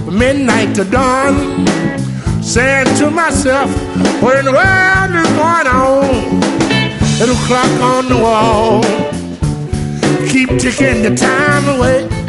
midnight to dawn, saying to myself, what in the world is going on? Little clock on the wall, keep ticking the time away.